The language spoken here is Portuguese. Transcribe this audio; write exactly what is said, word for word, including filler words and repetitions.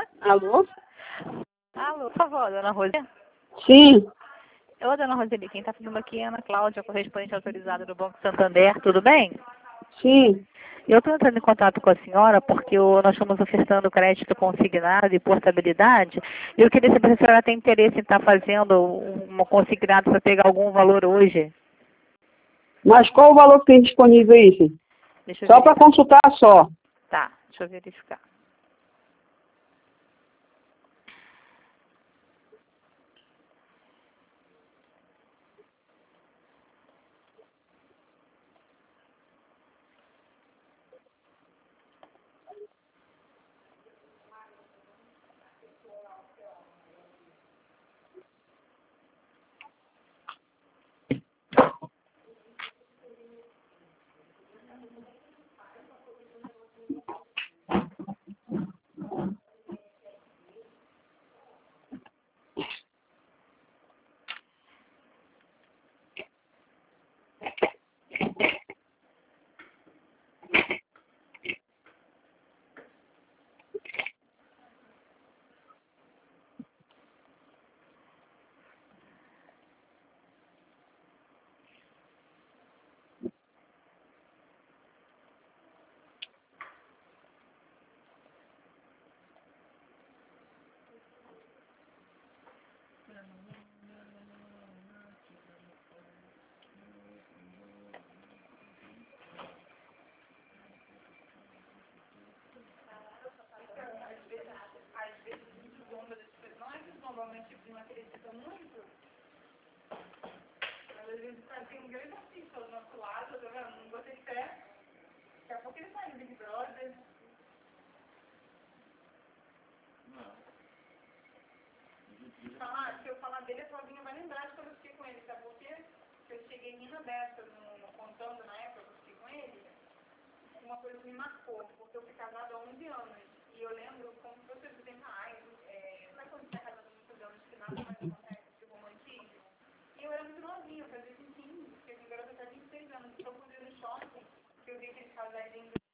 Alô? Alô, por favor, dona Roseli. Sim. Ô, dona Roseli, quem está falando aqui é a Ana Cláudia, correspondente autorizada do Banco Santander, tudo bem? Sim. Eu estou entrando em contato com a senhora porque o- nós estamos ofertando crédito consignado e portabilidade. E eu queria saber se a senhora tem interesse em estar fazendo um consignado para pegar algum valor hoje. Mas qual o valor que tem disponível aí, sim? Deixa eu Só para verificar. consultar só. Tá, deixa eu verificar. Ah, se eu falar dele, a Claudinha vai lembrar de quando eu fiquei com ele, sabe por quê? Porque eu cheguei em Minas dessa, no, no, contando na época que eu fiquei com ele, uma coisa me marcou, porque eu fui casada há onze anos, e eu lembro como se fosse de tempo, ai, é, sabe quando você é casada há muitos anos, que nada mais acontece, esse romantismo? E eu era muito novinha, eu fazia quinze, porque a minha garota tá vinte e seis anos, então quando eu ia no shopping, que eu vi aqueles casais indo